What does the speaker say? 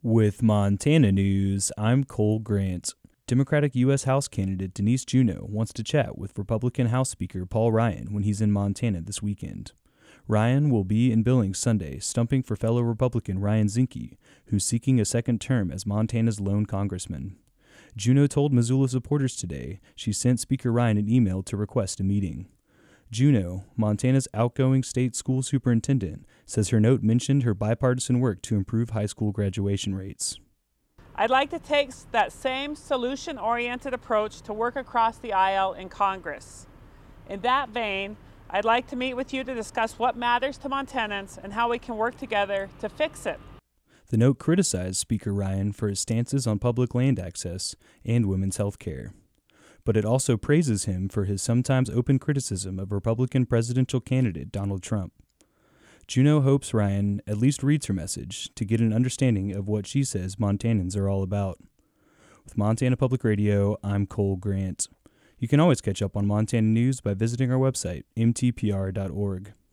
With Montana News, I'm Cole Grant. Democratic U.S. House candidate Denise Juneau wants to chat with Republican House Speaker Paul Ryan when he's in Montana this weekend. Ryan will be in Billings Sunday, stumping for fellow Republican Ryan Zinke, who's seeking a second term as Montana's lone congressman. Juneau told Missoula supporters today she sent Speaker Ryan an email to request a meeting. Juneau, Montana's outgoing state school superintendent, says her note mentioned her bipartisan work to improve high school graduation rates. I'd like to take that same solution-oriented approach to work across the aisle in Congress. In that vein, I'd like to meet with you to discuss what matters to Montanans and how we can work together to fix it. The note criticized Speaker Ryan for his stances on public land access and women's health care. But it also praises him for his sometimes open criticism of Republican presidential candidate Donald Trump. Juneau hopes Ryan at least reads her message to get an understanding of what she says Montanans are all about. With Montana Public Radio, I'm Cole Grant. You can always catch up on Montana news by visiting our website, mtpr.org.